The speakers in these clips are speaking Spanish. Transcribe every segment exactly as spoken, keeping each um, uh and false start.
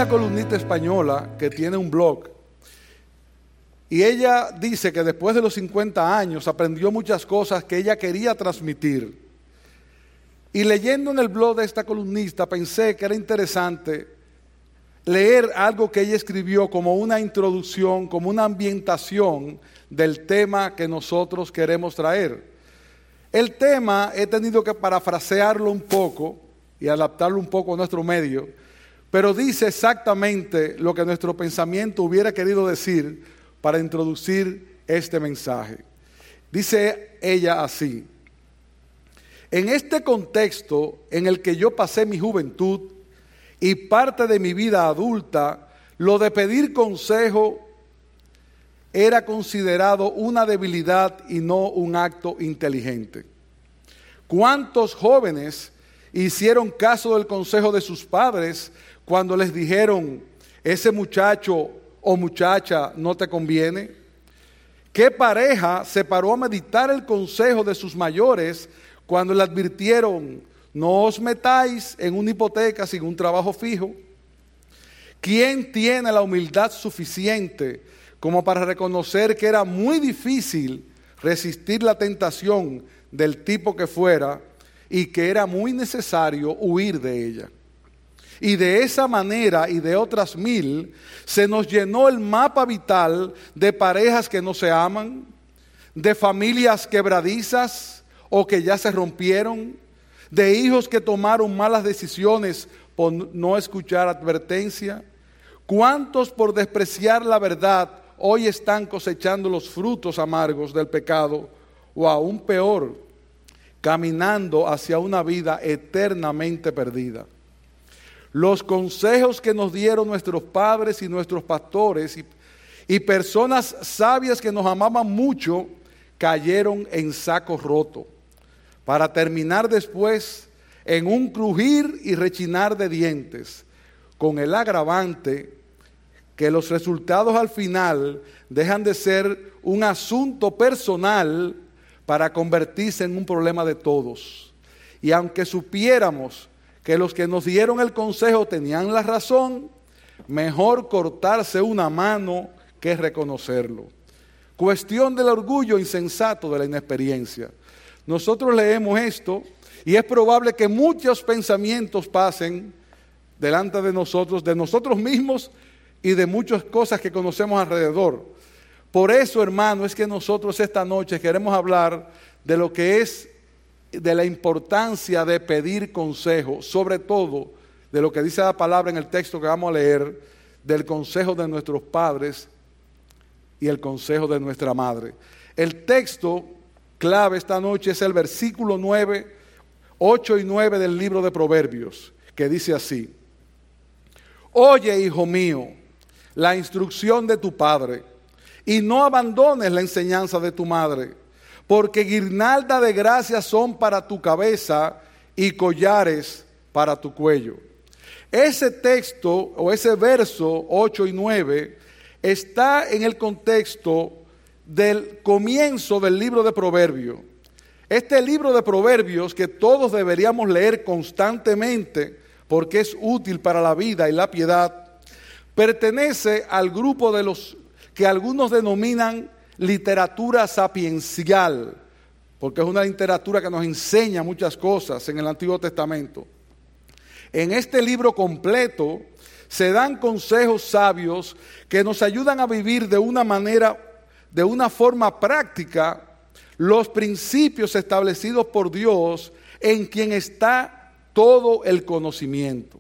una columnista española que tiene un blog y ella dice que después de los cincuenta años aprendió muchas cosas que ella quería transmitir. Y leyendo en el blog de esta columnista pensé que era interesante leer algo que ella escribió como una introducción, como una ambientación del tema que nosotros queremos traer. El tema he tenido que parafrasearlo un poco y adaptarlo un poco a nuestro medio, pero dice exactamente lo que nuestro pensamiento hubiera querido decir para introducir este mensaje. Dice ella así: en este contexto en el que yo pasé mi juventud y parte de mi vida adulta, lo de pedir consejo era considerado una debilidad y no un acto inteligente. ¿Cuántos jóvenes hicieron caso del consejo de sus padres cuando les dijeron, ese muchacho o muchacha no te conviene? ¿Qué pareja se paró a meditar el consejo de sus mayores cuando le advirtieron, no os metáis en una hipoteca sin un trabajo fijo? ¿Quién tiene la humildad suficiente como para reconocer que era muy difícil resistir la tentación del tipo que fuera y que era muy necesario huir de ella? Y de esa manera y de otras mil, se nos llenó el mapa vital de parejas que no se aman, de familias quebradizas o que ya se rompieron, de hijos que tomaron malas decisiones por no escuchar advertencia. ¿Cuántos por despreciar la verdad hoy están cosechando los frutos amargos del pecado? O aún peor, caminando hacia una vida eternamente perdida. Los consejos que nos dieron nuestros padres y nuestros pastores y, y personas sabias que nos amaban mucho, cayeron en saco roto, para terminar después en un crujir y rechinar de dientes, con el agravante que los resultados al final dejan de ser un asunto personal para convertirse en un problema de todos. Y aunque supiéramos que los que nos dieron el consejo tenían la razón, mejor cortarse una mano que reconocerlo. Cuestión del orgullo insensato de la inexperiencia. Nosotros leemos esto y es probable que muchos pensamientos pasen delante de nosotros, de nosotros mismos y de muchas cosas que conocemos alrededor. Por eso, hermano, es que nosotros esta noche queremos hablar de lo que es, de la importancia de pedir consejo, sobre todo de lo que dice la palabra en el texto que vamos a leer, del consejo de nuestros padres y el consejo de nuestra madre. El texto clave esta noche es el versículo nueve, ocho y nueve del libro de Proverbios, que dice así: oye, hijo mío, la instrucción de tu padre, y no abandones la enseñanza de tu madre, porque guirnalda de gracias son para tu cabeza y collares para tu cuello. Ese texto o ese verso ocho y nueve está en el contexto del comienzo del libro de Proverbios. Este libro de Proverbios que todos deberíamos leer constantemente porque es útil para la vida y la piedad, pertenece al grupo de los que algunos denominan literatura sapiencial, porque es una literatura que nos enseña muchas cosas en el Antiguo Testamento. En este libro completo se dan consejos sabios que nos ayudan a vivir de una manera, de una forma práctica, los principios establecidos por Dios, en quien está todo el conocimiento.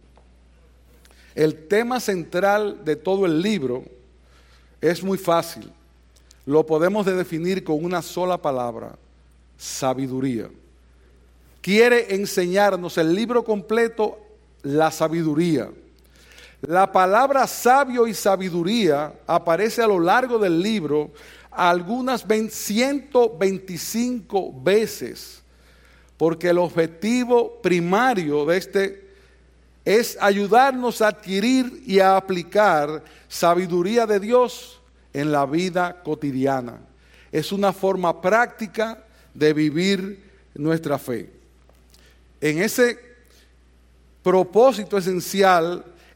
El tema central de todo el libro es muy fácil. Lo podemos definir con una sola palabra: sabiduría. Quiere enseñarnos el libro completo la sabiduría. La palabra sabio y sabiduría aparece a lo largo del libro algunas ciento veinticinco veces, porque el objetivo primario de este es ayudarnos a adquirir y a aplicar sabiduría de Dios en la vida cotidiana. Es una forma práctica de vivir nuestra fe. En ese propósito esencial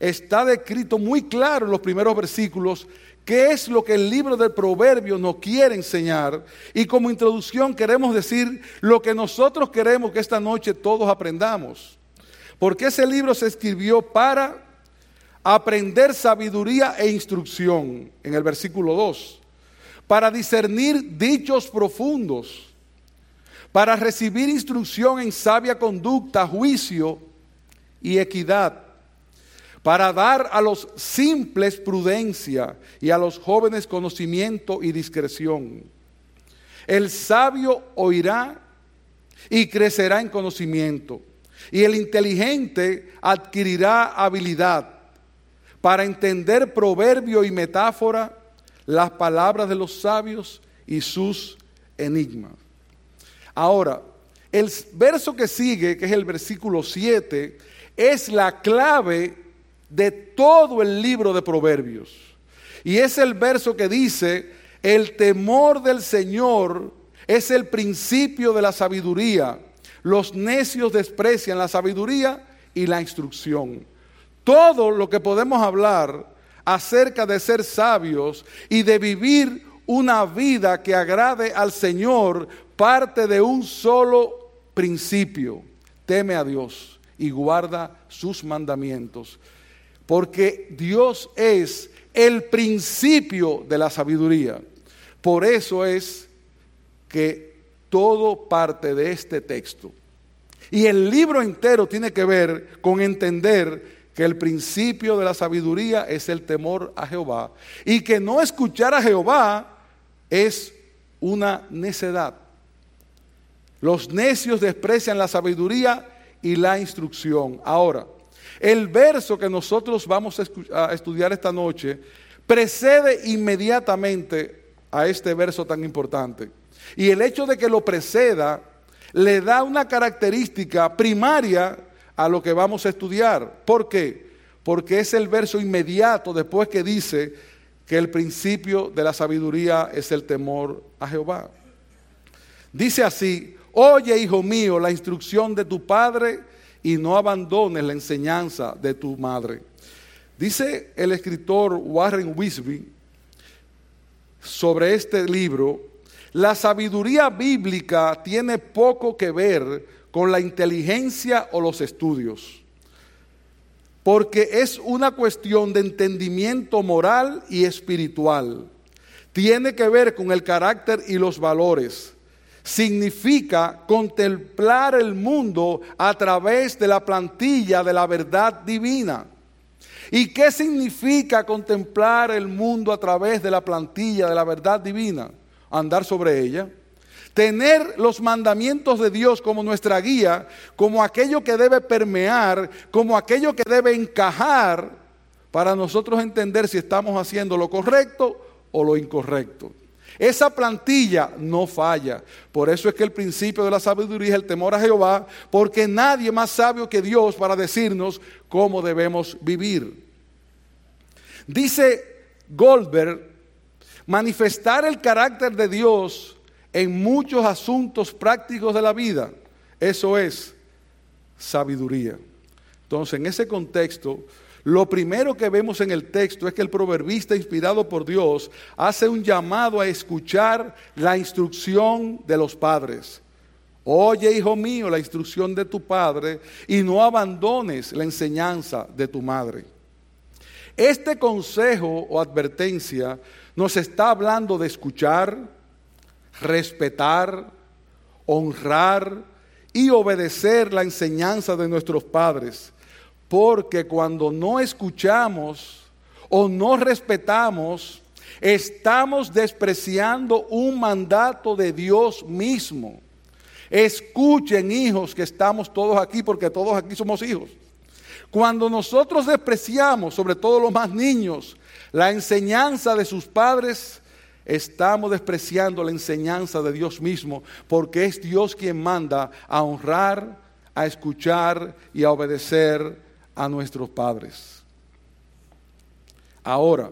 está descrito muy claro en los primeros versículos qué es lo que el libro del Proverbios nos quiere enseñar. Y como introducción queremos decir lo que nosotros queremos que esta noche todos aprendamos. Porque ese libro se escribió para aprender sabiduría e instrucción, en el versículo dos. Para discernir dichos profundos, para recibir instrucción en sabia conducta, juicio y equidad, para dar a los simples prudencia y a los jóvenes conocimiento y discreción. El sabio oirá y crecerá en conocimiento, y el inteligente adquirirá habilidad para entender proverbio y metáfora, las palabras de los sabios y sus enigmas. Ahora, el verso que sigue, que es el versículo siete, es la clave de todo el libro de Proverbios. Y es el verso que dice: el temor del Señor es el principio de la sabiduría. Los necios desprecian la sabiduría y la instrucción. Todo lo que podemos hablar acerca de ser sabios y de vivir una vida que agrade al Señor parte de un solo principio: teme a Dios y guarda sus mandamientos, porque Dios es el principio de la sabiduría. Por eso es que todo parte de este texto, y el libro entero tiene que ver con entender que el principio de la sabiduría es el temor a Jehová, y que no escuchar a Jehová es una necedad. Los necios desprecian la sabiduría y la instrucción. Ahora, el verso que nosotros vamos a estudiar esta noche precede inmediatamente a este verso tan importante. Y el hecho de que lo preceda le da una característica primaria a lo que vamos a estudiar. ¿Por qué? Porque es el verso inmediato después que dice que el principio de la sabiduría es el temor a Jehová. Dice así: oye, hijo mío, la instrucción de tu padre y no abandones la enseñanza de tu madre. Dice el escritor Warren Wiersbe sobre este libro: la sabiduría bíblica tiene poco que ver con la inteligencia o los estudios, porque es una cuestión de entendimiento moral y espiritual. Tiene que ver con el carácter y los valores. Significa contemplar el mundo a través de la plantilla de la verdad divina. ¿Y qué significa contemplar el mundo a través de la plantilla de la verdad divina? Andar sobre ella. Tener los mandamientos de Dios como nuestra guía, como aquello que debe permear, como aquello que debe encajar para nosotros entender si estamos haciendo lo correcto o lo incorrecto. Esa plantilla no falla. Por eso es que el principio de la sabiduría es el temor a Jehová, porque nadie más sabio que Dios para decirnos cómo debemos vivir. Dice Goldberg: manifestar el carácter de Dios en muchos asuntos prácticos de la vida, eso es sabiduría. Entonces, en ese contexto, lo primero que vemos en el texto es que el proverbista, inspirado por Dios, hace un llamado a escuchar la instrucción de los padres. Oye, hijo mío, la instrucción de tu padre y no abandones la enseñanza de tu madre. Este consejo o advertencia nos está hablando de escuchar, respetar, honrar y obedecer la enseñanza de nuestros padres, porque cuando no escuchamos o no respetamos, estamos despreciando un mandato de Dios mismo. Escuchen, hijos, que estamos todos aquí, porque todos aquí somos hijos. Cuando nosotros despreciamos, sobre todo los más niños, la enseñanza de sus padres, estamos despreciando la enseñanza de Dios mismo, porque es Dios quien manda a honrar, a escuchar y a obedecer a nuestros padres. Ahora,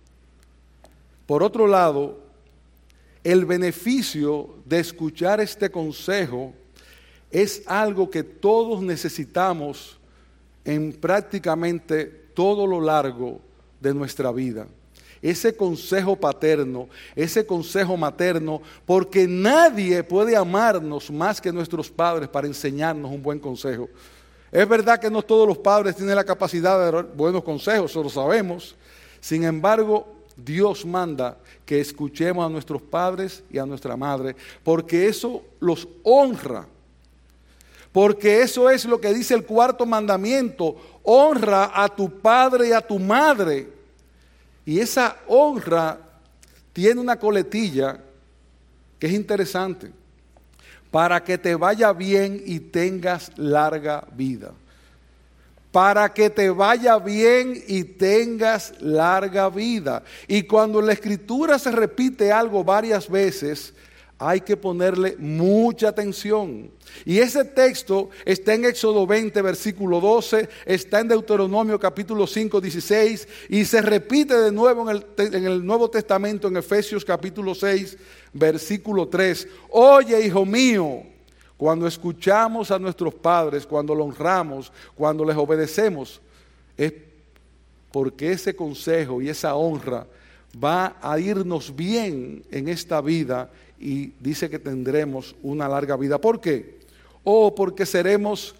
por otro lado, el beneficio de escuchar este consejo es algo que todos necesitamos en prácticamente todo lo largo de nuestra vida. Ese consejo paterno, ese consejo materno, porque nadie puede amarnos más que nuestros padres para enseñarnos un buen consejo. Es verdad que no todos los padres tienen la capacidad de dar buenos consejos, eso lo sabemos. Sin embargo, Dios manda que escuchemos a nuestros padres y a nuestra madre, porque eso los honra. Porque eso es lo que dice el cuarto mandamiento: honra a tu padre y a tu madre. Y esa honra tiene una coletilla que es interesante: para que te vaya bien y tengas larga vida. Para que te vaya bien y tengas larga vida. Y cuando en la Escritura se repite algo varias veces, hay que ponerle mucha atención. Y ese texto está en Éxodo veinte, versículo doce, está en Deuteronomio capítulo cinco, dieciséis, y se repite de nuevo en el, en el Nuevo Testamento, en Efesios capítulo seis, versículo tres. Oye, hijo mío, cuando escuchamos a nuestros padres, cuando los honramos, cuando les obedecemos, es porque ese consejo y esa honra va a irnos bien en esta vida, y dice que tendremos una larga vida. ¿Por qué? O porque seremos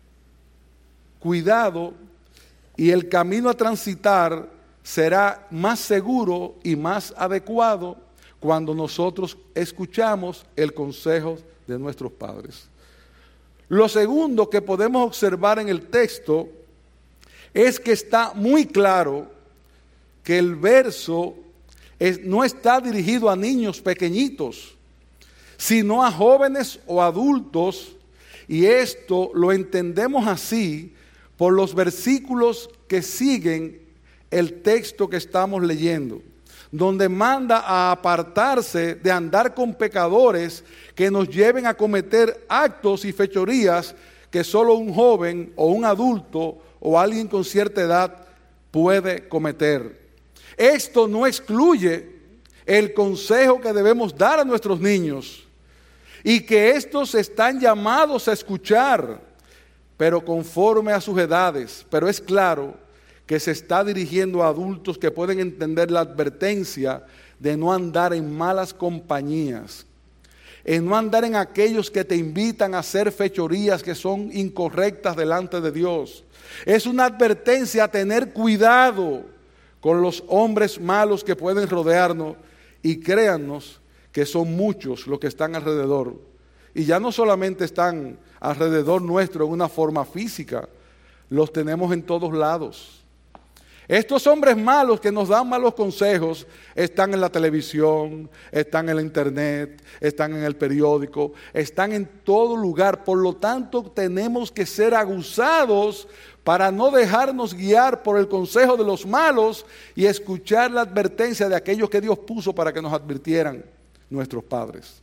cuidados y el camino a transitar será más seguro y más adecuado cuando nosotros escuchamos el consejo de nuestros padres. Lo segundo que podemos observar en el texto es que está muy claro que el verso es, no está dirigido a niños pequeñitos, sino a jóvenes o adultos, y esto lo entendemos así por los versículos que siguen el texto que estamos leyendo, donde manda a apartarse de andar con pecadores que nos lleven a cometer actos y fechorías que solo un joven o un adulto o alguien con cierta edad puede cometer. Esto no excluye el consejo que debemos dar a nuestros niños y que estos están llamados a escuchar, pero conforme a sus edades. Pero es claro que se está dirigiendo a adultos que pueden entender la advertencia de no andar en malas compañías, en no andar en aquellos que te invitan a hacer fechorías que son incorrectas delante de Dios. Es una advertencia a tener cuidado con los hombres malos que pueden rodearnos, y créannos que son muchos los que están alrededor. Y ya no solamente están alrededor nuestro en una forma física, los tenemos en todos lados. Estos hombres malos que nos dan malos consejos están en la televisión, están en la internet, están en el periódico, están en todo lugar. Por lo tanto, tenemos que ser aguzados para no dejarnos guiar por el consejo de los malos y escuchar la advertencia de aquellos que Dios puso para que nos advirtieran, nuestros padres.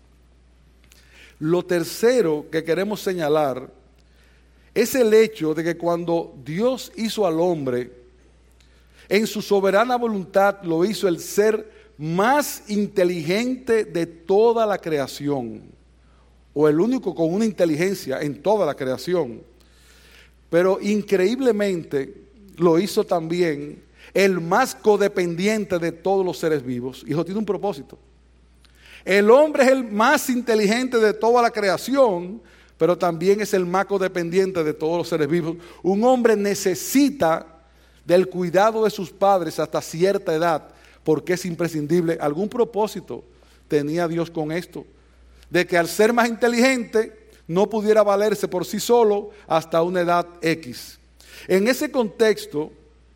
Lo tercero que queremos señalar es el hecho de que cuando Dios hizo al hombre, en su soberana voluntad lo hizo el ser más inteligente de toda la creación, o el único con una inteligencia en toda la creación. Pero increíblemente lo hizo también el más codependiente de todos los seres vivos. Y eso tiene un propósito. El hombre es el más inteligente de toda la creación, pero también es el más codependiente de todos los seres vivos. Un hombre necesita del cuidado de sus padres hasta cierta edad, porque es imprescindible. Algún propósito tenía Dios con esto, de que al ser más inteligente no pudiera valerse por sí solo hasta una edad X. En ese contexto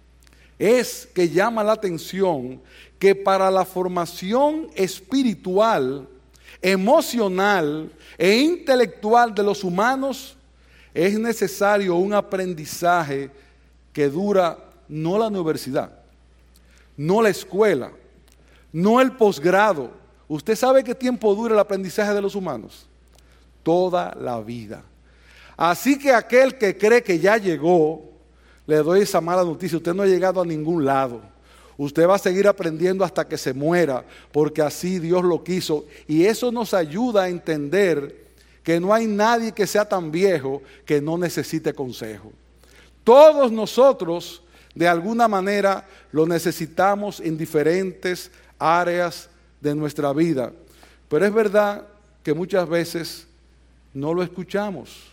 es que llama la atención que para la formación espiritual, emocional e intelectual de los humanos es necesario un aprendizaje que dura no la universidad, no la escuela, no el posgrado. ¿Usted sabe qué tiempo dura el aprendizaje de los humanos? Toda la vida. Así que aquel que cree que ya llegó, le doy esa mala noticia: usted no ha llegado a ningún lado. Usted va a seguir aprendiendo hasta que se muera, porque así Dios lo quiso. Y eso nos ayuda a entender que no hay nadie que sea tan viejo que no necesite consejo. Todos nosotros De alguna manera lo necesitamos en diferentes áreas de nuestra vida. Pero es verdad que muchas veces no lo escuchamos.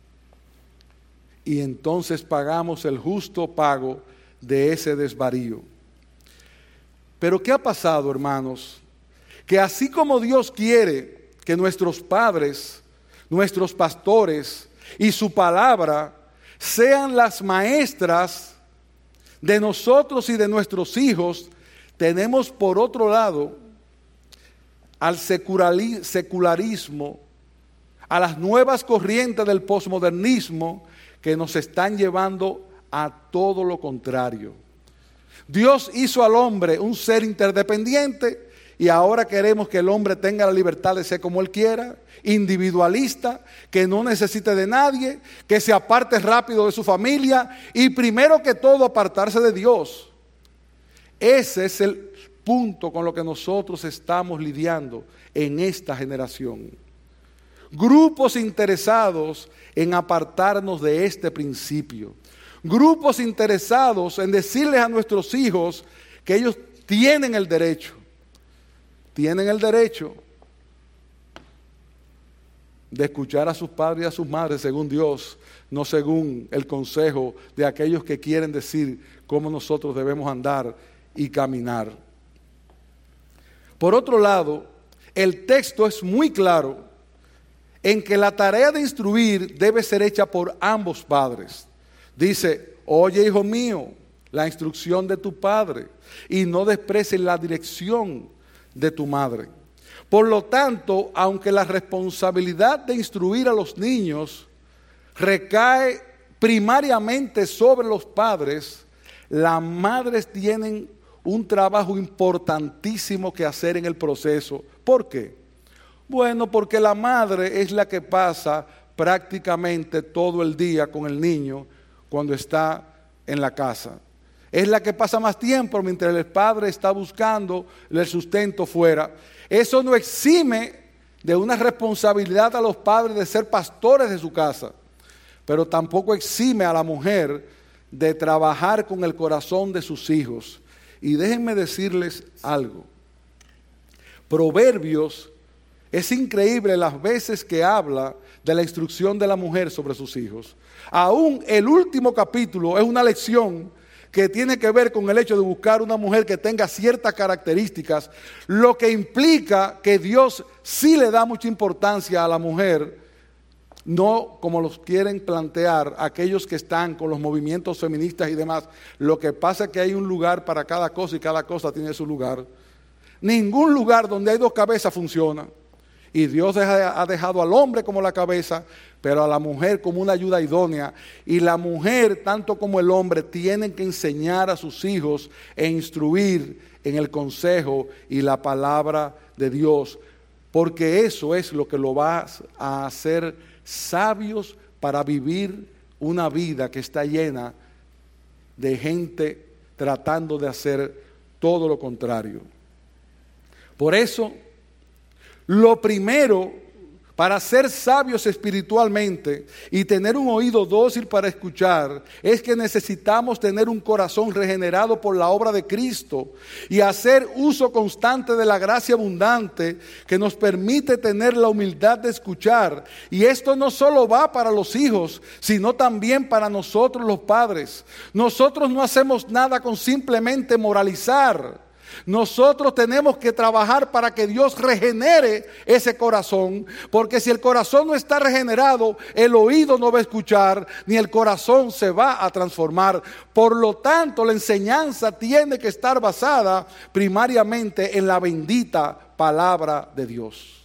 Y entonces pagamos el justo pago de ese desvarío. Pero ¿qué ha pasado, hermanos? Que así como Dios quiere que nuestros padres, nuestros pastores y su palabra sean las maestras de nosotros y de nuestros hijos, tenemos por otro lado al secularismo, a las nuevas corrientes del posmodernismo que nos están llevando a todo lo contrario. Dios hizo al hombre un ser interdependiente y ahora queremos que el hombre tenga la libertad de ser como él quiera, individualista, que no necesite de nadie, que se aparte rápido de su familia y primero que todo apartarse de Dios. Ese es el punto con lo que nosotros estamos lidiando en esta generación. Grupos interesados en apartarnos de este principio. Grupos interesados en decirles a nuestros hijos que ellos tienen el derecho, tienen el derecho de escuchar a sus padres y a sus madres según Dios, no según el consejo de aquellos que quieren decir cómo nosotros debemos andar y caminar. Por otro lado, el texto es muy claro en que la tarea de instruir debe ser hecha por ambos padres. Dice, oye, hijo mío, la instrucción de tu padre y no desprecies la dirección de tu madre. Por lo tanto, aunque la responsabilidad de instruir a los niños recae primariamente sobre los padres, las madres tienen un trabajo importantísimo que hacer en el proceso. ¿Por qué? Bueno, porque la madre es la que pasa prácticamente todo el día con el niño cuando está en la casa. Es la que pasa más tiempo mientras el padre está buscando el sustento fuera. Eso no exime de una responsabilidad a los padres de ser pastores de su casa, pero tampoco exime a la mujer de trabajar con el corazón de sus hijos. Y déjenme decirles algo. Proverbios es increíble las veces que habla de la instrucción de la mujer sobre sus hijos. Aún el último capítulo es una lección que tiene que ver con el hecho de buscar una mujer que tenga ciertas características, lo que implica que Dios sí le da mucha importancia a la mujer, no como los quieren plantear aquellos que están con los movimientos feministas y demás. Lo que pasa es que hay un lugar para cada cosa y cada cosa tiene su lugar. Ningún lugar donde hay dos cabezas funciona. Y Dios ha dejado al hombre como la cabeza, pero a la mujer como una ayuda idónea. Y la mujer, tanto como el hombre, tienen que enseñar a sus hijos e instruir en el consejo y la palabra de Dios. Porque eso es lo que lo va a hacer sabios para vivir una vida que está llena de gente tratando de hacer todo lo contrario. Por eso, lo primero para ser sabios espiritualmente y tener un oído dócil para escuchar es que necesitamos tener un corazón regenerado por la obra de Cristo y hacer uso constante de la gracia abundante que nos permite tener la humildad de escuchar. Y esto no solo va para los hijos, sino también para nosotros los padres. Nosotros no hacemos nada con simplemente moralizar. Nosotros tenemos que trabajar para que Dios regenere ese corazón, porque si el corazón no está regenerado, el oído no va a escuchar, ni el corazón se va a transformar. Por lo tanto, la enseñanza tiene que estar basada primariamente en la bendita palabra de Dios.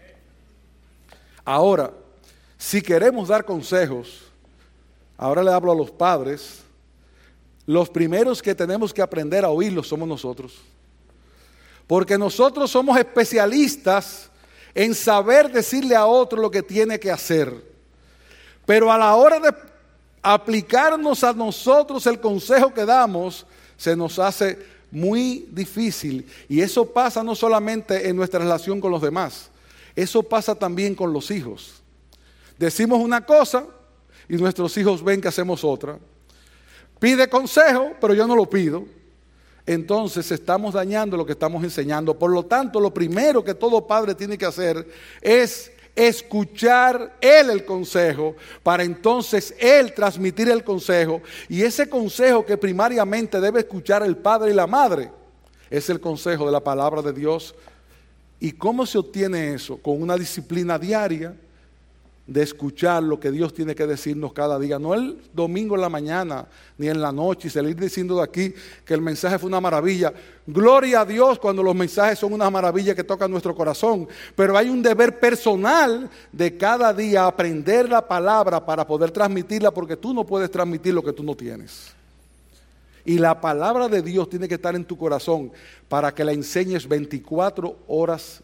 Ahora, si queremos dar consejos, ahora le hablo a los padres, los primeros que tenemos que aprender a oírlos somos nosotros. Porque nosotros somos especialistas en saber decirle a otro lo que tiene que hacer. Pero a la hora de aplicarnos a nosotros el consejo que damos, se nos hace muy difícil. Y eso pasa no solamente en nuestra relación con los demás, eso pasa también con los hijos. Decimos una cosa y nuestros hijos ven que hacemos otra. pide consejo, pero yo no lo pido. Entonces estamos dañando lo que estamos enseñando. Por lo tanto, lo primero que todo padre tiene que hacer es escuchar él el consejo, para entonces él transmitir el consejo. Y ese consejo que primariamente debe escuchar el padre y la madre es el consejo de la palabra de Dios. ¿Y cómo se obtiene eso? Con una disciplina diaria de escuchar lo que Dios tiene que decirnos cada día, no el domingo en la mañana ni en la noche y salir diciendo de aquí que el mensaje fue una maravilla. Gloria a Dios cuando los mensajes son una maravilla que tocan nuestro corazón, pero hay un deber personal de cada día aprender la palabra para poder transmitirla, porque tú no puedes transmitir lo que tú no tienes. Y la palabra de Dios tiene que estar en tu corazón para que la enseñes veinticuatro horas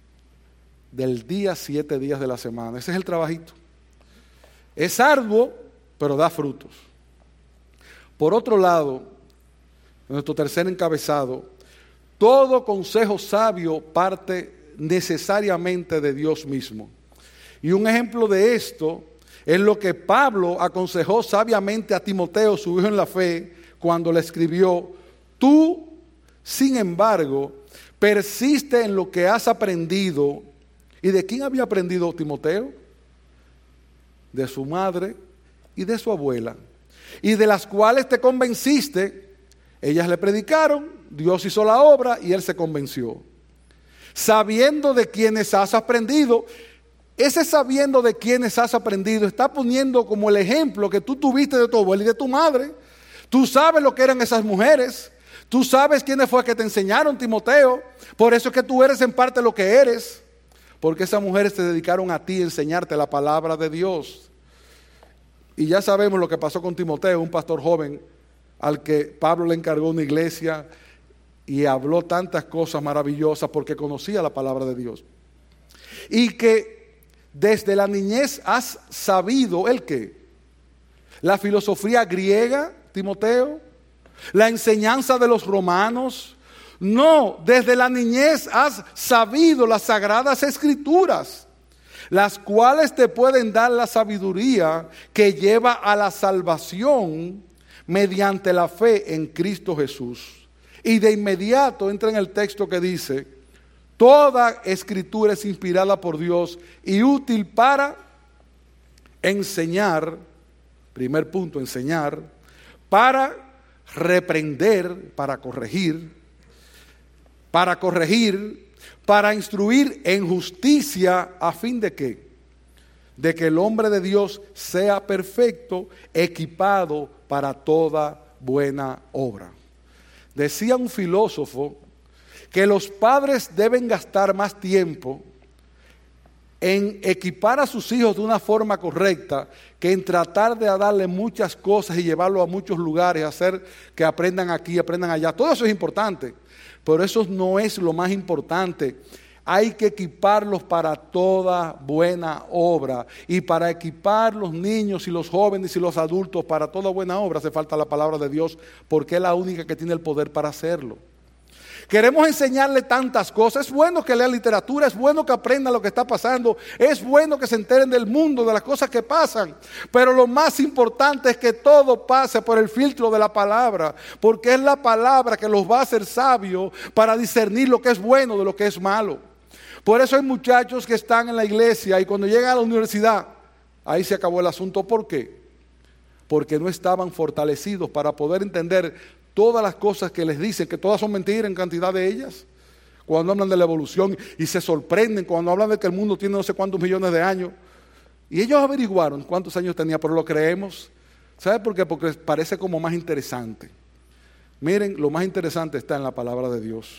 del día, siete días de la semana. Ese es el trabajito. Es arduo, pero da frutos. Por otro lado, nuestro tercer encabezado, todo consejo sabio parte necesariamente de Dios mismo. Y un ejemplo de esto es lo que Pablo aconsejó sabiamente a Timoteo, su hijo en la fe, cuando le escribió: tú, sin embargo, persiste en lo que has aprendido. ¿Y de quién había aprendido Timoteo? De su madre y de su abuela, y de las cuales te convenciste. Ellas le predicaron, Dios hizo la obra y él se convenció. Sabiendo de quienes has aprendido. Ese sabiendo de quienes has aprendido está poniendo como el ejemplo que tú tuviste de tu abuela y de tu madre. Tú sabes lo que eran esas mujeres. Tú sabes quiénes fue que te enseñaron, Timoteo. Por eso es que tú eres en parte lo que eres. Porque esas mujeres te dedicaron a ti a enseñarte la palabra de Dios. Y ya sabemos lo que pasó con Timoteo, un pastor joven al que Pablo le encargó una iglesia y habló tantas cosas maravillosas porque conocía la palabra de Dios. Y que desde la niñez has sabido el qué, la filosofía griega, Timoteo, la enseñanza de los romanos. No, desde la niñez has sabido las sagradas escrituras, las cuales te pueden dar la sabiduría que lleva a la salvación mediante la fe en Cristo Jesús. Y de inmediato entra en el texto que dice: toda escritura es inspirada por Dios y útil para enseñar, primer punto, enseñar, para reprender, para corregir, para corregir, para instruir en justicia, a fin de que, de que el hombre de Dios sea perfecto, equipado para toda buena obra. Decía un filósofo que los padres deben gastar más tiempo en equipar a sus hijos de una forma correcta que en tratar de darle muchas cosas y llevarlos a muchos lugares, hacer que aprendan aquí, aprendan allá. Todo eso es importante. Pero eso no es lo más importante. Hay que equiparlos para toda buena obra. Y para equipar los niños y los jóvenes y los adultos para toda buena obra hace falta la palabra de Dios, porque es la única que tiene el poder para hacerlo. Queremos enseñarle tantas cosas. Es bueno que lean literatura, es bueno que aprendan lo que está pasando, es bueno que se enteren del mundo, de las cosas que pasan. Pero lo más importante es que todo pase por el filtro de la palabra, porque es la palabra que los va a hacer sabios para discernir lo que es bueno de lo que es malo. Por eso hay muchachos que están en la iglesia y cuando llegan a la universidad, ahí se acabó el asunto. ¿Por qué? Porque no estaban fortalecidos para poder entender todas las cosas que les dicen, que todas son mentiras en cantidad de ellas. Cuando hablan de la evolución y se sorprenden cuando hablan de que el mundo tiene no sé cuántos millones de años. Y ellos averiguaron cuántos años tenía, pero lo creemos. ¿Sabe por qué? Porque parece como más interesante. Miren, lo más interesante está en la palabra de Dios.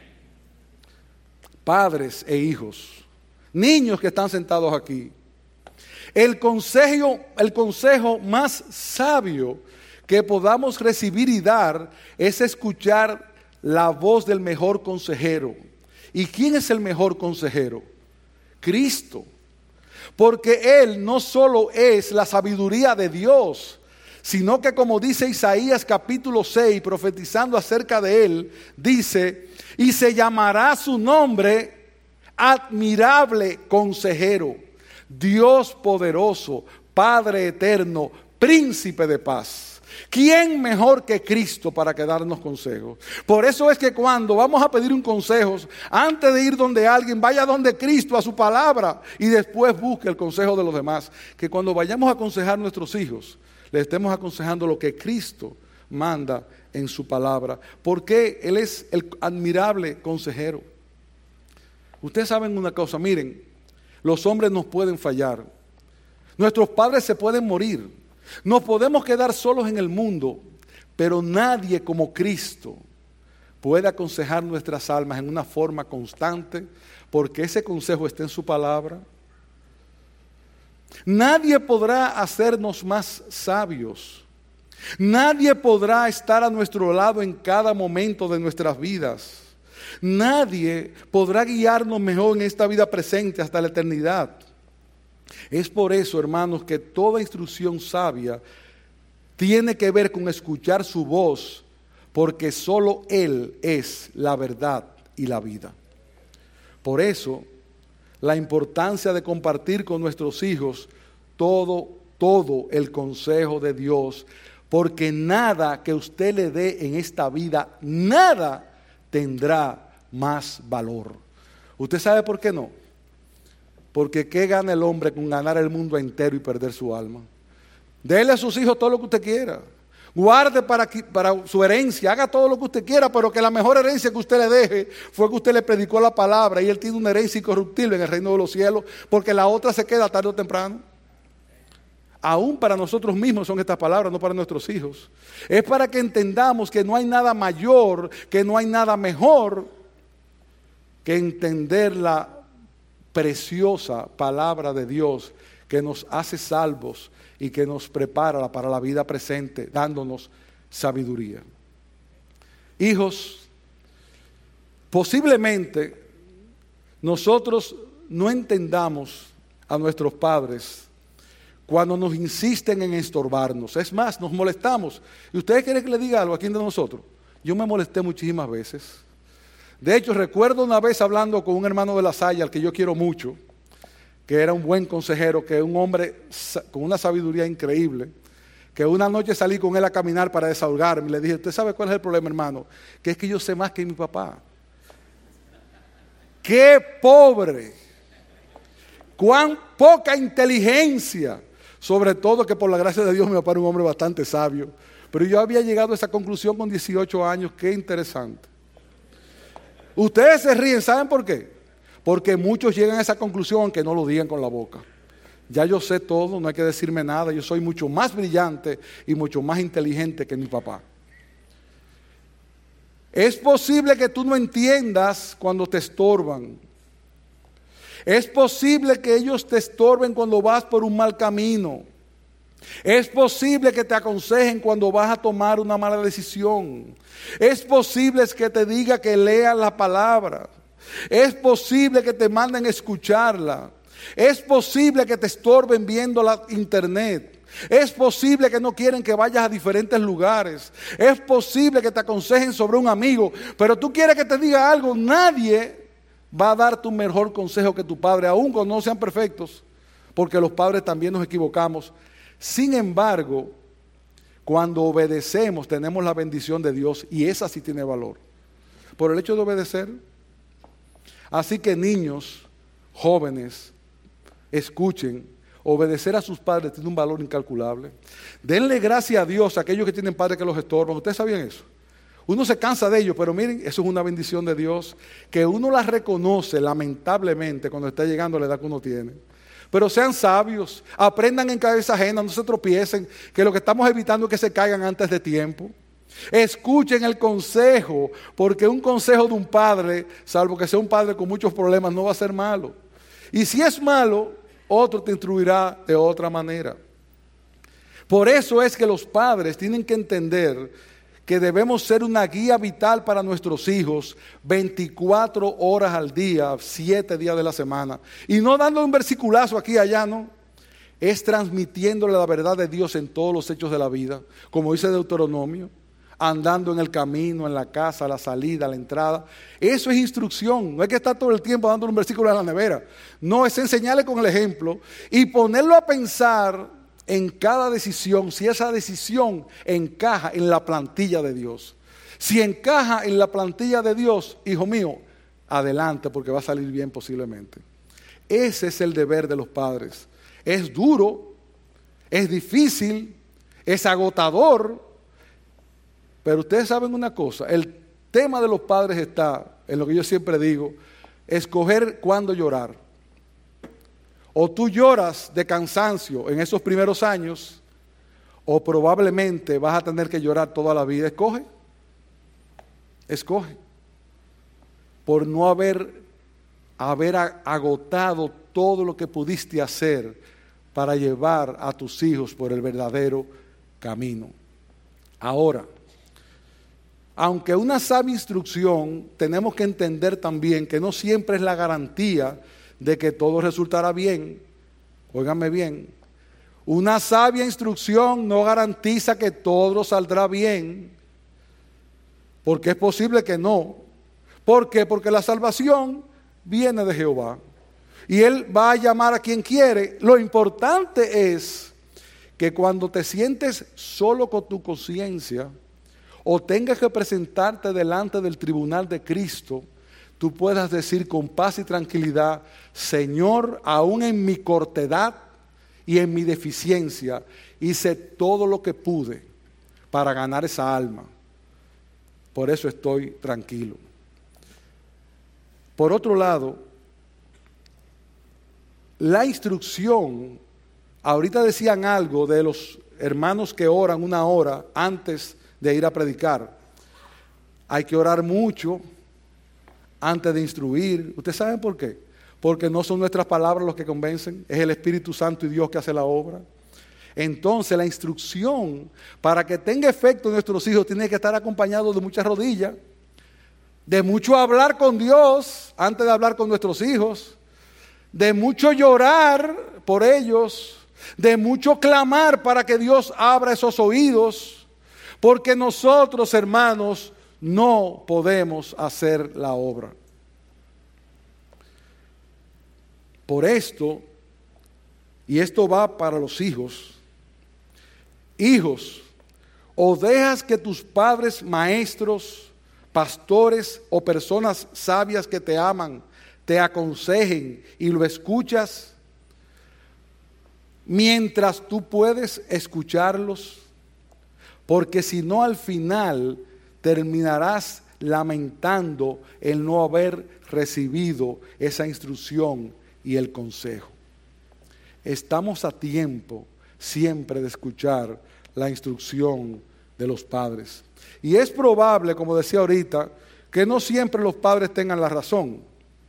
Padres e hijos, niños que están sentados aquí. El consejo, el consejo más sabio que podamos recibir y dar es escuchar la voz del mejor consejero. ¿Y quién es el mejor consejero? Cristo. Porque Él no solo es la sabiduría de Dios, sino que, como dice Isaías capítulo seis, profetizando acerca de Él, dice: y se llamará su nombre admirable consejero, Dios poderoso, Padre eterno, príncipe de paz. ¿Quién mejor que Cristo para que darnos consejos? Por eso es que cuando vamos a pedir un consejo, antes de ir donde alguien, vaya donde Cristo, a su palabra, y después busque el consejo de los demás. Que cuando vayamos a aconsejar a nuestros hijos, le estemos aconsejando lo que Cristo manda en su palabra. Porque Él es el admirable consejero. Ustedes saben una cosa, miren, los hombres nos pueden fallar. Nuestros padres se pueden morir. Nos podemos quedar solos en el mundo, pero nadie como Cristo puede aconsejar nuestras almas en una forma constante, porque ese consejo está en su palabra. Nadie podrá hacernos más sabios. Nadie podrá estar a nuestro lado en cada momento de nuestras vidas. Nadie podrá guiarnos mejor en esta vida presente hasta la eternidad. Es por eso, hermanos, que toda instrucción sabia tiene que ver con escuchar su voz, porque solo Él es la verdad y la vida. Por eso, la importancia de compartir con nuestros hijos todo, todo el consejo de Dios, porque nada que usted le dé en esta vida, nada tendrá más valor. ¿Usted sabe por qué no? Porque ¿qué gana el hombre con ganar el mundo entero y perder su alma? Dele a sus hijos todo lo que usted quiera. Guarde para, para su herencia, haga todo lo que usted quiera, pero que la mejor herencia que usted le deje fue que usted le predicó la palabra y él tiene una herencia incorruptible en el reino de los cielos, porque la otra se queda tarde o temprano. Aún para nosotros mismos son estas palabras, no para nuestros hijos. Es para que entendamos que no hay nada mayor, que no hay nada mejor que entender la preciosa palabra de Dios que nos hace salvos y que nos prepara para la vida presente, dándonos sabiduría. Hijos, posiblemente nosotros no entendamos a nuestros padres cuando nos insisten en estorbarnos. Es más, nos molestamos. ¿Y ustedes quieren que le diga algo a quién de nosotros? Yo me molesté muchísimas veces. De hecho, recuerdo una vez hablando con un hermano de La Salle, al que yo quiero mucho, que era un buen consejero, que es un hombre con una sabiduría increíble, que una noche salí con él a caminar para desahogarme y le dije, ¿usted sabe cuál es el problema, hermano? Que es que yo sé más que mi papá. ¡Qué pobre! ¡Cuán poca inteligencia! Sobre todo que por la gracia de Dios mi papá era un hombre bastante sabio. Pero yo había llegado a esa conclusión con dieciocho años, qué interesante. Ustedes se ríen, ¿saben por qué? Porque muchos llegan a esa conclusión aunque no lo digan con la boca. Ya yo sé todo, no hay que decirme nada, yo soy mucho más brillante y mucho más inteligente que mi papá. Es posible que tú no entiendas cuando te estorban. Es posible que ellos te estorben cuando vas por un mal camino. Es posible que te aconsejen cuando vas a tomar una mala decisión. Es posible que te diga que leas la palabra. Es posible que te manden a escucharla. Es posible que te estorben viendo la internet. Es posible que no quieren que vayas a diferentes lugares. Es posible que te aconsejen sobre un amigo, pero tú quieres que te diga algo. Nadie va a dar tu mejor consejo que tu padre, aun cuando no sean perfectos, porque los padres también nos equivocamos. Sin embargo, cuando obedecemos tenemos la bendición de Dios y esa sí tiene valor, por el hecho de obedecer. Así que niños, jóvenes, escuchen, obedecer a sus padres tiene un valor incalculable. Denle gracias a Dios a aquellos que tienen padres que los estorban. ¿Ustedes sabían eso? Uno se cansa de ellos, pero miren, eso es una bendición de Dios, que uno la reconoce lamentablemente cuando está llegando a la edad que uno tiene. Pero sean sabios, aprendan en cabeza ajena, no se tropiecen, que lo que estamos evitando es que se caigan antes de tiempo. Escuchen el consejo, porque un consejo de un padre, salvo que sea un padre con muchos problemas, no va a ser malo. Y si es malo, otro te instruirá de otra manera. Por eso es que los padres tienen que entender que debemos ser una guía vital para nuestros hijos veinticuatro horas al día, siete días de la semana. Y no dando un versiculazo aquí y allá, no. Es transmitiéndole la verdad de Dios en todos los hechos de la vida, como dice Deuteronomio, andando en el camino, en la casa, a la salida, a la entrada. Eso es instrucción, no hay que estar todo el tiempo dándole un versículo a la nevera. No, es enseñarle con el ejemplo y ponerlo a pensar en cada decisión si esa decisión encaja en la plantilla de Dios. Si encaja en la plantilla de Dios, hijo mío, adelante, porque va a salir bien posiblemente. Ese es el deber de los padres. Es duro, es difícil, es agotador, pero ustedes saben una cosa, el tema de los padres está en lo que yo siempre digo, escoger cuándo llorar. O tú lloras de cansancio en esos primeros años, o probablemente vas a tener que llorar toda la vida. Escoge, escoge, por no haber, haber agotado todo lo que pudiste hacer para llevar a tus hijos por el verdadero camino. Ahora, aunque una sabia instrucción, tenemos que entender también que no siempre es la garantía de que todo resultará bien. Óiganme bien, una sabia instrucción no garantiza que todo saldrá bien, porque es posible que no. ¿Por qué? Porque la salvación viene de Jehová y Él va a llamar a quien quiere. Lo importante es que cuando te sientes solo con tu conciencia o tengas que presentarte delante del tribunal de Cristo, tú puedas decir con paz y tranquilidad: Señor, aún en mi cortedad y en mi deficiencia, hice todo lo que pude para ganar esa alma. Por eso estoy tranquilo. Por otro lado, la instrucción, ahorita decían algo de los hermanos que oran una hora antes de ir a predicar. Hay que orar mucho antes de instruir. ¿Ustedes saben por qué? Porque no son nuestras palabras los que convencen, es el Espíritu Santo y Dios que hace la obra. Entonces la instrucción, para que tenga efecto en nuestros hijos, tiene que estar acompañado de muchas rodillas, de mucho hablar con Dios antes de hablar con nuestros hijos, de mucho llorar por ellos, de mucho clamar para que Dios abra esos oídos, porque nosotros, hermanos, no podemos hacer la obra. Por esto, y esto va para los hijos, hijos, o dejas que tus padres, maestros, pastores o personas sabias que te aman, te aconsejen y lo escuchas, mientras tú puedes escucharlos, porque si no, al final terminarás lamentando el no haber recibido esa instrucción y el consejo. Estamos a tiempo siempre de escuchar la instrucción de los padres. Y es probable, como decía ahorita, que no siempre los padres tengan la razón,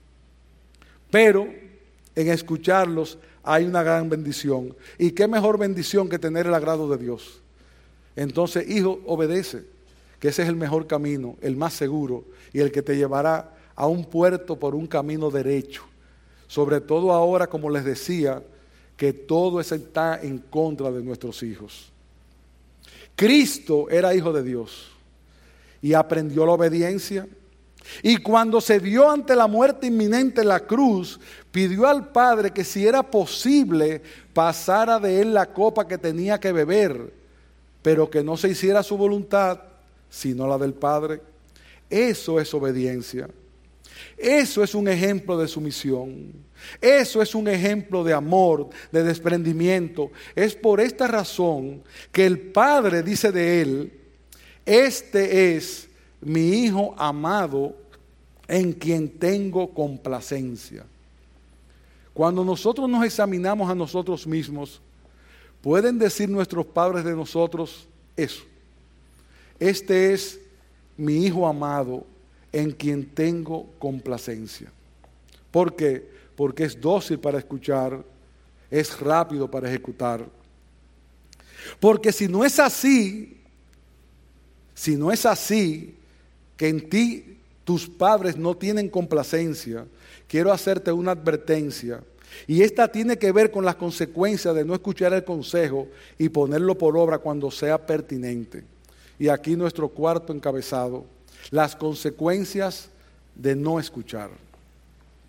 pero en escucharlos hay una gran bendición. Y qué mejor bendición que tener el agrado de Dios. Entonces, hijo, obedece, que ese es el mejor camino, el más seguro y el que te llevará a un puerto por un camino derecho. Sobre todo ahora, como les decía, que todo eso está en contra de nuestros hijos. Cristo era hijo de Dios y aprendió la obediencia. Y cuando se vio ante la muerte inminente en la cruz, pidió al Padre que si era posible pasara de él la copa que tenía que beber, pero que no se hiciera su voluntad, sino la del Padre. Eso es obediencia. Eso es un ejemplo de sumisión. Eso es un ejemplo de amor, de desprendimiento. Es por esta razón que el Padre dice de él: este es mi Hijo amado, en quien tengo complacencia. Cuando nosotros nos examinamos a nosotros mismos, pueden decir nuestros padres de nosotros eso: este es mi Hijo amado, en quien tengo complacencia. ¿Por qué? Porque es dócil para escuchar, es rápido para ejecutar. Porque si no es así, si no es así, que en ti tus padres no tienen complacencia, quiero hacerte una advertencia. Y esta tiene que ver con las consecuencias de no escuchar el consejo y ponerlo por obra cuando sea pertinente. Y aquí nuestro cuarto encabezado: las consecuencias de no escuchar.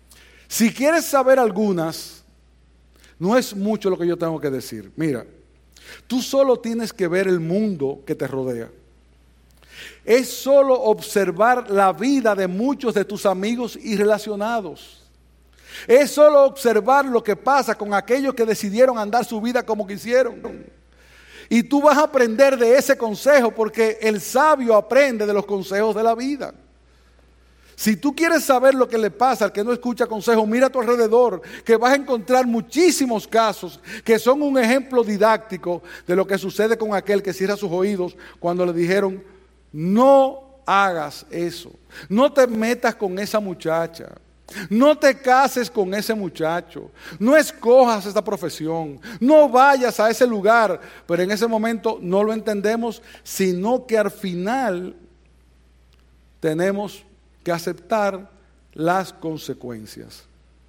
Si quieres saber algunas, no es mucho lo que yo tengo que decir. Mira, Tú solo tienes que ver el mundo que te rodea. Es solo observar la vida de muchos de tus amigos y relacionados. Es solo observar lo que pasa con aquellos que decidieron andar su vida como quisieron. Y tú vas a aprender de ese consejo, porque el sabio aprende de los consejos de la vida. Si tú quieres saber lo que le pasa al que no escucha consejos, mira a tu alrededor, que vas a encontrar muchísimos casos que son un ejemplo didáctico de lo que sucede con aquel que cierra sus oídos cuando le dijeron: no hagas eso, no te metas con esa muchacha, no te cases con ese muchacho, no escojas esta profesión, no vayas a ese lugar. Pero en ese momento no lo entendemos, sino que al final tenemos que aceptar las consecuencias.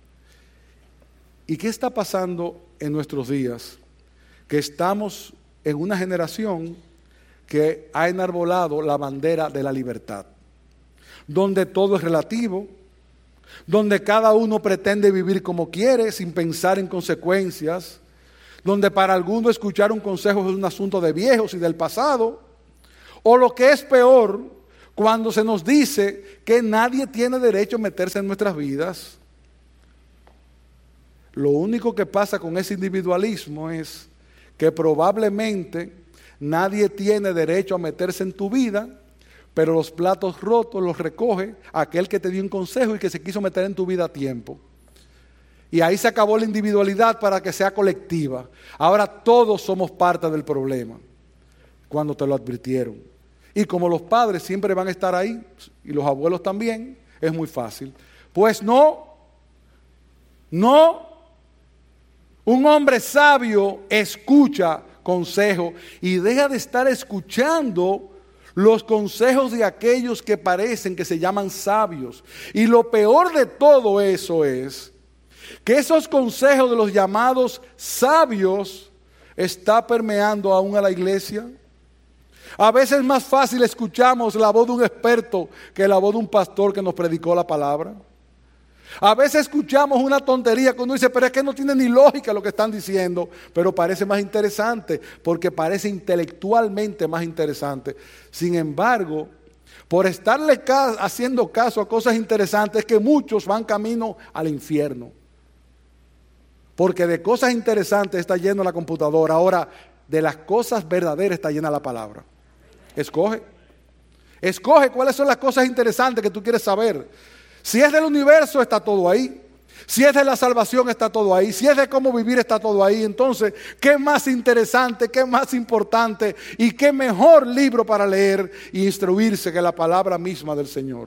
¿Y qué está pasando en nuestros días? Que estamos en una generación que ha enarbolado la bandera de la libertad, donde todo es relativo, donde cada uno pretende vivir como quiere sin pensar en consecuencias, donde para algunos escuchar un consejo es un asunto de viejos y del pasado, o lo que es peor, cuando se nos dice que nadie tiene derecho a meterse en nuestras vidas. Lo único que pasa con ese individualismo es que probablemente nadie tiene derecho a meterse en tu vida, pero los platos rotos los recoge aquel que te dio un consejo y que se quiso meter en tu vida a tiempo. Y ahí se acabó la individualidad para que sea colectiva. Ahora todos somos parte del problema, cuando te lo advirtieron. Y como los padres siempre van a estar ahí, y los abuelos también, es muy fácil. Pues no, no, un hombre sabio escucha consejo y deja de estar escuchando los consejos de aquellos que parecen que se llaman sabios. Y lo peor de todo eso es que esos consejos de los llamados sabios está permeando aún a la iglesia. A veces es más fácil escuchamos la voz de un experto que la voz de un pastor que nos predicó la palabra. A veces escuchamos una tontería que uno dice, pero es que no tiene ni lógica lo que están diciendo, pero parece más interesante, porque parece intelectualmente más interesante. Sin embargo, por estarle ca- haciendo caso a cosas interesantes, es que muchos van camino al infierno. Porque de cosas interesantes está lleno la computadora, ahora de las cosas verdaderas está llena la palabra. Escoge. Escoge cuáles son las cosas interesantes que tú quieres saber. Si es del universo, está todo ahí. Si es de la salvación, está todo ahí. Si es de cómo vivir, está todo ahí. Entonces, ¿qué más interesante, qué más importante y qué mejor libro para leer e instruirse que la palabra misma del Señor?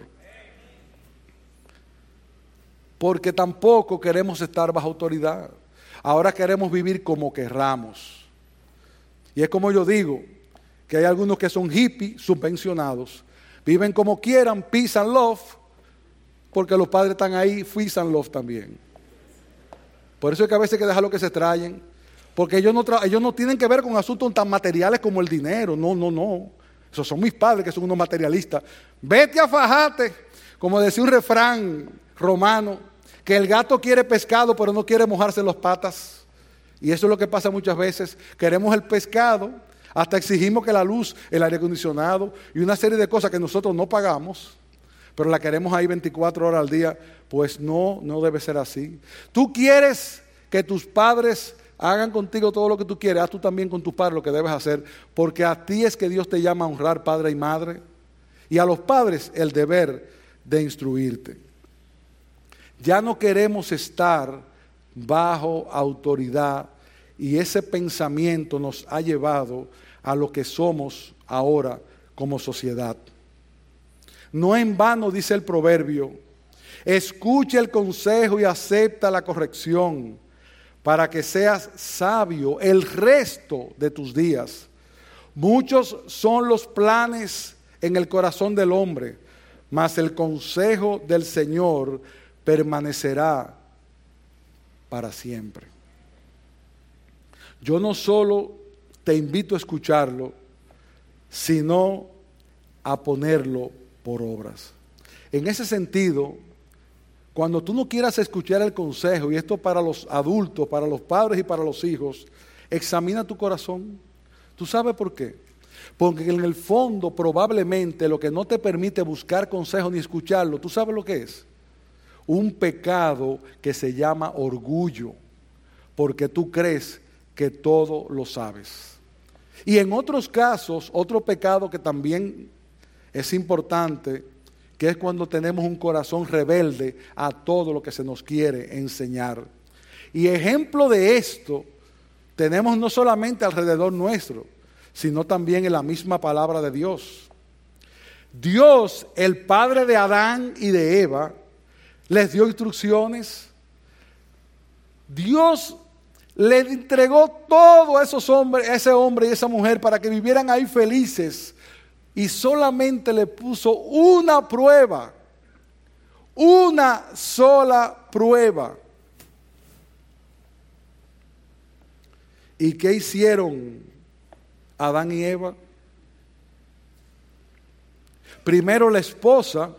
Porque tampoco queremos estar bajo autoridad. Ahora queremos vivir como querramos. Y es como yo digo, que hay algunos que son hippies subvencionados. Viven como quieran, peace and love, porque los padres están ahí, peace and love también. Por eso es que a veces hay que dejarlo que se traen, porque ellos no, tra- ellos no tienen que ver con asuntos tan materiales como el dinero. No, no, no. Esos son mis padres que son unos materialistas. Vete a fajarte, como decía un refrán romano, que el gato quiere pescado pero no quiere mojarse las patas. Y eso es lo que pasa muchas veces. Queremos el pescado, hasta exigimos que la luz, el aire acondicionado y una serie de cosas que nosotros no pagamos, pero la queremos ahí veinticuatro horas al día. Pues no, no debe ser así. Tú quieres que tus padres hagan contigo todo lo que tú quieres, haz tú también con tus padres lo que debes hacer, porque a ti es que Dios te llama a honrar padre y madre, y a los padres el deber de instruirte. Ya no queremos estar bajo autoridad, y ese pensamiento nos ha llevado a lo que somos ahora como sociedad. No en vano dice el proverbio: escucha el consejo y acepta la corrección, para que seas sabio el resto de tus días. Muchos son los planes en el corazón del hombre, mas el consejo del Señor permanecerá para siempre. Yo no solo te invito a escucharlo, sino a ponerlo por obras. En ese sentido, cuando tú no quieras escuchar el consejo, y esto para los adultos, para los padres y para los hijos, examina tu corazón. ¿Tú sabes por qué? Porque en el fondo probablemente lo que no te permite buscar consejo ni escucharlo, ¿tú sabes lo que es? Un pecado que se llama orgullo, porque tú crees que todo lo sabes. Y en otros casos, otro pecado que también es importante, que es cuando tenemos un corazón rebelde a todo lo que se nos quiere enseñar. Y ejemplo de esto tenemos no solamente alrededor nuestro, sino también en la misma palabra de Dios. Dios, el Padre de Adán y de Eva, les dio instrucciones. Dios le entregó todo a esos hombres, a ese hombre y esa mujer para que vivieran ahí felices. Y solamente le puso una prueba, una sola prueba. ¿Y qué hicieron Adán y Eva? Primero la esposa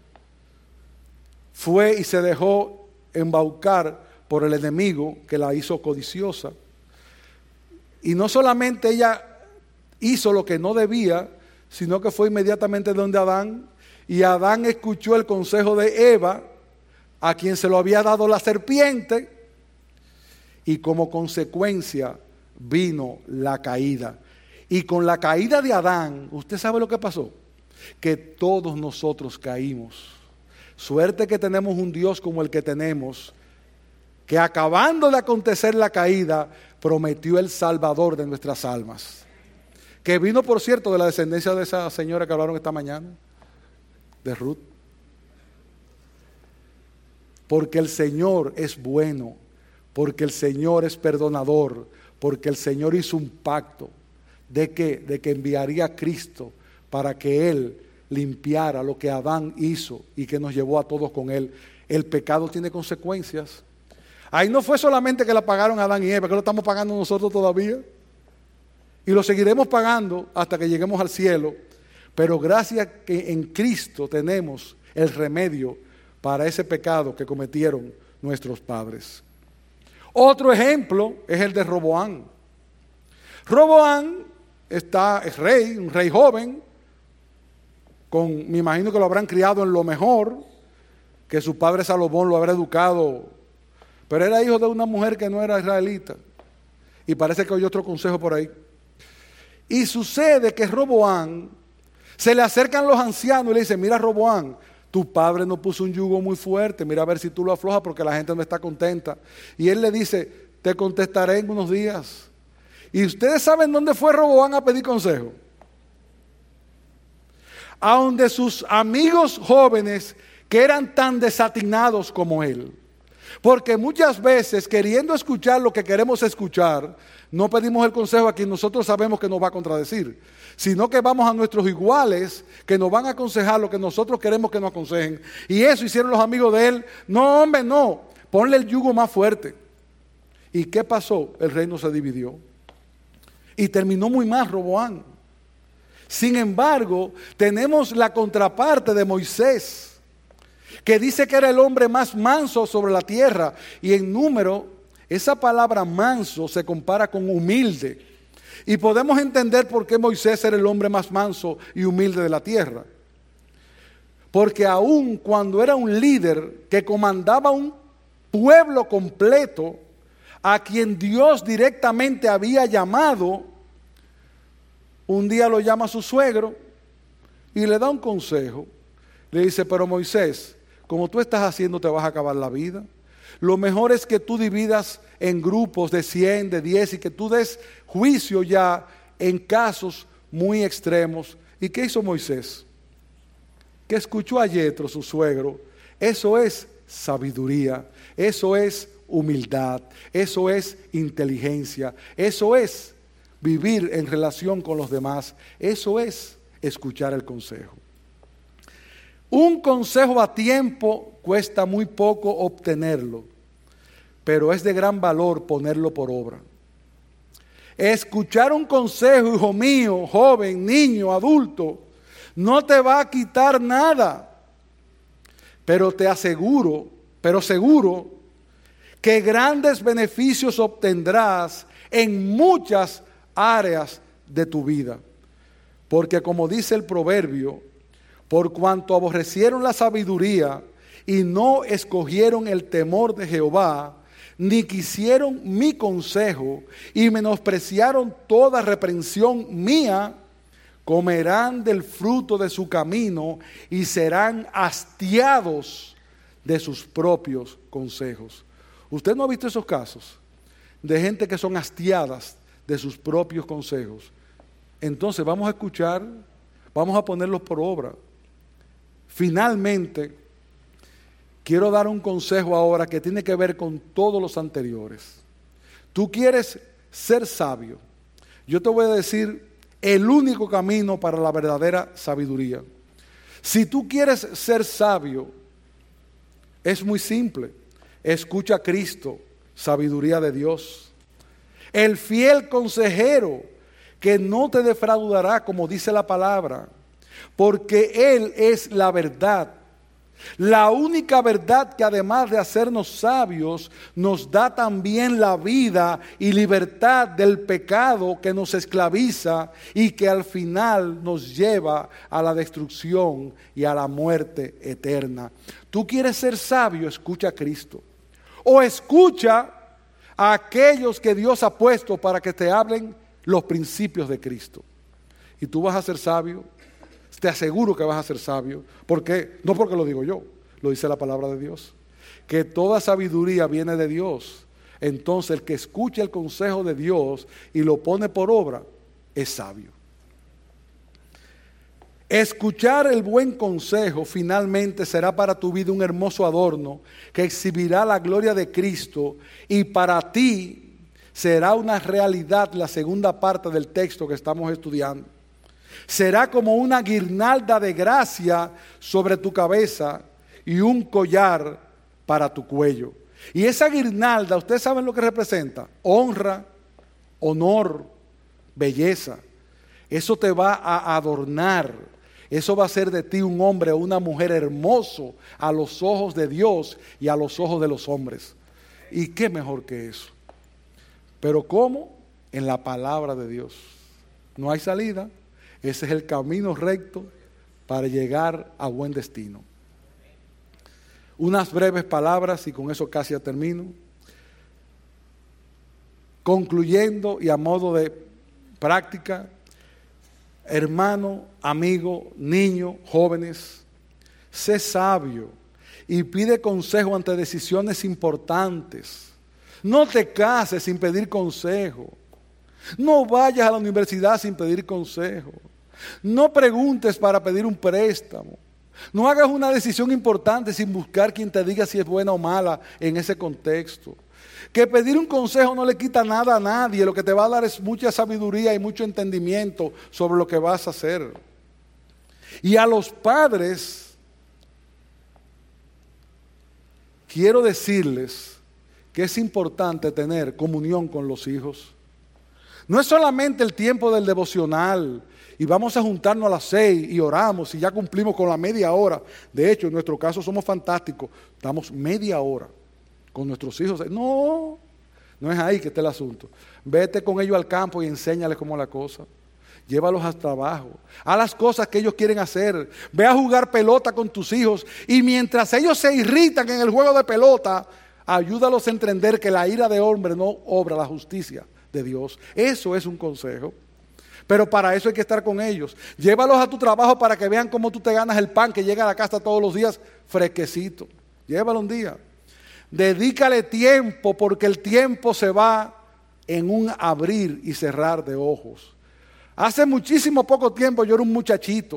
fue y se dejó embaucar por el enemigo que la hizo codiciosa. Y no solamente ella hizo lo que no debía, sino que fue inmediatamente donde Adán, y Adán escuchó el consejo de Eva, a quien se lo había dado la serpiente, y como consecuencia vino la caída. Y con la caída de Adán, ¿usted sabe lo que pasó? Que todos nosotros caímos. Suerte que tenemos un Dios como el que tenemos, que acabando de acontecer la caída, prometió el Salvador de nuestras almas. Que vino, por cierto, de la descendencia de esa señora que hablaron esta mañana, de Ruth. Porque el Señor es bueno, porque el Señor es perdonador, porque el Señor hizo un pacto de que, de que enviaría a Cristo para que Él limpiara lo que Adán hizo y que nos llevó a todos con Él. El pecado tiene consecuencias. Ahí no fue solamente que la pagaron Adán y Eva, que lo estamos pagando nosotros todavía. Y lo seguiremos pagando hasta que lleguemos al cielo. Pero gracias que en Cristo tenemos el remedio para ese pecado que cometieron nuestros padres. Otro ejemplo es el de Roboam. Roboam está, es rey, un rey joven, con, me imagino que lo habrán criado en lo mejor, que su padre Salomón lo habrá educado, pero era hijo de una mujer que no era israelita. Y parece que hay otro consejo por ahí. Y sucede que Roboam, se le acercan los ancianos y le dicen, mira Roboam, tu padre nos puso un yugo muy fuerte, mira a ver si tú lo aflojas porque la gente no está contenta. Y él le dice, te contestaré en unos días. ¿Y ustedes saben dónde fue Roboam a pedir consejo? A donde sus amigos jóvenes que eran tan desatinados como él. Porque muchas veces, queriendo escuchar lo que queremos escuchar, no pedimos el consejo a quien nosotros sabemos que nos va a contradecir, sino que vamos a nuestros iguales que nos van a aconsejar lo que nosotros queremos que nos aconsejen. Y eso hicieron los amigos de él. No, hombre, no. Ponle el yugo más fuerte. ¿Y qué pasó? El reino se dividió. Y terminó muy mal Roboam. Sin embargo, tenemos la contraparte de Moisés, que dice que era el hombre más manso sobre la tierra. Y en número, esa palabra manso se compara con humilde. Y podemos entender por qué Moisés era el hombre más manso y humilde de la tierra. Porque aun cuando era un líder que comandaba un pueblo completo, a quien Dios directamente había llamado, un día lo llama a su suegro y le da un consejo. Le dice, pero Moisés, como tú estás haciendo te vas a acabar la vida. Lo mejor es que tú dividas en grupos de cien, de diez y que tú des juicio ya en casos muy extremos. ¿Y qué hizo Moisés? Que escuchó a Yetro, su suegro. Eso es sabiduría, eso es humildad, eso es inteligencia, eso es vivir en relación con los demás, eso es escuchar el consejo. Un consejo a tiempo cuesta muy poco obtenerlo, pero es de gran valor ponerlo por obra. Escuchar un consejo, hijo mío, joven, niño, adulto, no te va a quitar nada, pero te aseguro, pero seguro, que grandes beneficios obtendrás en muchas áreas de tu vida. Porque como dice el proverbio, por cuanto aborrecieron la sabiduría y no escogieron el temor de Jehová, ni quisieron mi consejo y menospreciaron toda reprensión mía, comerán del fruto de su camino y serán hastiados de sus propios consejos. ¿Usted no ha visto esos casos de gente que son hastiadas de sus propios consejos? Entonces vamos a escuchar, vamos a ponerlos por obra. Finalmente, quiero dar un consejo ahora que tiene que ver con todos los anteriores. Tú quieres ser sabio. Yo te voy a decir el único camino para la verdadera sabiduría. Si tú quieres ser sabio, es muy simple. Escucha a Cristo, sabiduría de Dios. El fiel consejero que no te defraudará, como dice la palabra, porque Él es la verdad. La única verdad que además de hacernos sabios, nos da también la vida y libertad del pecado que nos esclaviza y que al final nos lleva a la destrucción y a la muerte eterna. Tú quieres ser sabio, escucha a Cristo. O escucha a aquellos que Dios ha puesto para que te hablen los principios de Cristo. Y tú vas a ser sabio. Te aseguro que vas a ser sabio. ¿Por qué? No porque lo digo yo, lo dice la palabra de Dios. Que toda sabiduría viene de Dios. Entonces el que escucha el consejo de Dios y lo pone por obra, es sabio. Escuchar el buen consejo finalmente será para tu vida un hermoso adorno que exhibirá la gloria de Cristo, y para ti será una realidad la segunda parte del texto que estamos estudiando. Será como una guirnalda de gracia sobre tu cabeza y un collar para tu cuello. Y esa guirnalda, ¿ustedes saben lo que representa? Honra, honor, belleza. Eso te va a adornar. Eso va a hacer de ti un hombre o una mujer hermoso a los ojos de Dios y a los ojos de los hombres. ¿Y qué mejor que eso? ¿Pero cómo? En la palabra de Dios. No hay salida. Ese es el camino recto para llegar a buen destino. Unas breves palabras y con eso casi ya termino. Concluyendo y a modo de práctica, hermano, amigo, niño, jóvenes, sé sabio y pide consejo ante decisiones importantes. No te cases sin pedir consejo. No vayas a la universidad sin pedir consejo. No preguntes para pedir un préstamo. No hagas una decisión importante sin buscar quien te diga si es buena o mala en ese contexto. Que pedir un consejo no le quita nada a nadie. Lo que te va a dar es mucha sabiduría y mucho entendimiento sobre lo que vas a hacer. Y a los padres, quiero decirles que es importante tener comunión con los hijos. No es solamente el tiempo del devocional y vamos a juntarnos a las seis y oramos y ya cumplimos con la media hora. De hecho, en nuestro caso somos fantásticos. Damos media hora con nuestros hijos. No, no es ahí que está el asunto. Vete con ellos al campo y enséñales cómo es la cosa. Llévalos hasta abajo. Haz las cosas que ellos quieren hacer. Ve a jugar pelota con tus hijos y mientras ellos se irritan en el juego de pelota, ayúdalos a entender que la ira de hombre no obra la justicia de Dios. Eso es un consejo. Pero para eso hay que estar con ellos. Llévalos a tu trabajo para que vean cómo tú te ganas el pan que llega a la casa todos los días fresquecito. Llévalo un día. Dedícale tiempo porque el tiempo se va en un abrir y cerrar de ojos. Hace muchísimo poco tiempo yo era un muchachito.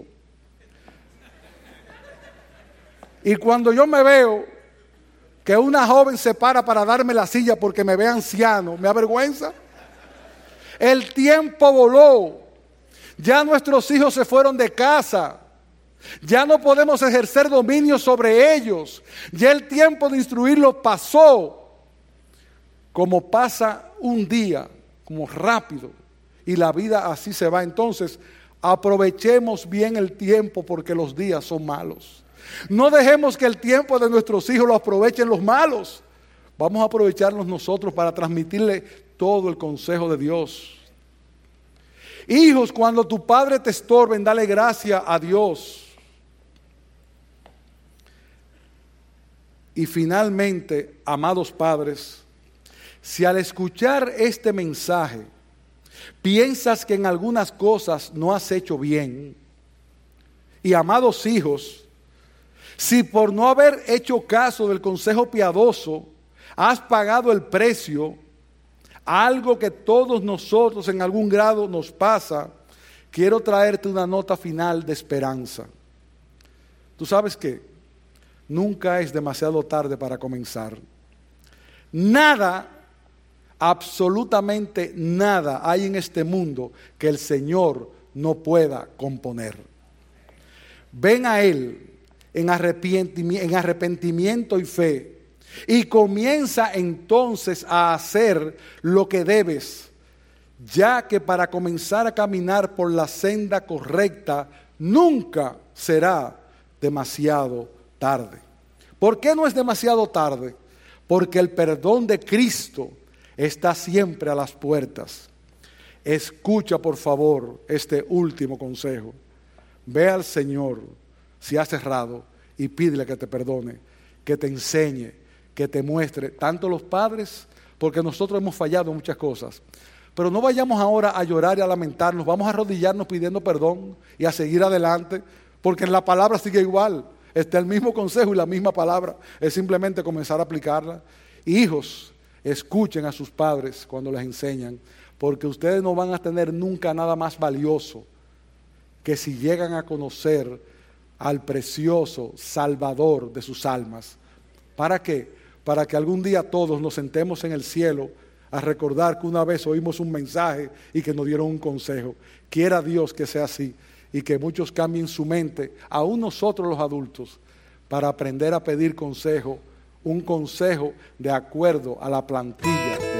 Y cuando yo me veo que una joven se para para darme la silla porque me ve anciano, me avergüenza. El tiempo voló. Ya nuestros hijos se fueron de casa. Ya no podemos ejercer dominio sobre ellos. Ya el tiempo de instruirlos pasó. Como pasa un día, como rápido. Y la vida así se va. Entonces, aprovechemos bien el tiempo porque los días son malos. No dejemos que el tiempo de nuestros hijos lo aprovechen los malos. Vamos a aprovecharnos nosotros para transmitirle todo el consejo de Dios. Hijos, cuando tu padre te estorben, dale gracia a Dios. Y finalmente, amados padres, si al escuchar este mensaje piensas que en algunas cosas no has hecho bien, y amados hijos, si por no haber hecho caso del consejo piadoso has pagado el precio, algo que todos nosotros en algún grado nos pasa, quiero traerte una nota final de esperanza. ¿Tú sabes qué? Nunca es demasiado tarde para comenzar. Nada, absolutamente nada hay en este mundo que el Señor no pueda componer. Ven a Él en arrepentimiento, en arrepentimiento y fe, y comienza entonces a hacer lo que debes, ya que para comenzar a caminar por la senda correcta nunca será demasiado tarde. ¿Por qué no es demasiado tarde? Porque el perdón de Cristo está siempre a las puertas. Escucha por favor este último consejo. Ve al Señor si has errado y pídele que te perdone, que te enseñe, que te muestre, tanto los padres, porque nosotros hemos fallado en muchas cosas. Pero no vayamos ahora a llorar y a lamentarnos, vamos a arrodillarnos pidiendo perdón y a seguir adelante, porque en la palabra sigue igual. Está el mismo consejo y la misma palabra, es simplemente comenzar a aplicarla. Hijos, escuchen a sus padres cuando les enseñan, porque ustedes no van a tener nunca nada más valioso que si llegan a conocer al precioso Salvador de sus almas. ¿Para qué? Para que algún día todos nos sentemos en el cielo a recordar que una vez oímos un mensaje y que nos dieron un consejo. Quiera Dios que sea así. Y que muchos cambien su mente, aún nosotros los adultos, para aprender a pedir consejo, un consejo de acuerdo a la plantilla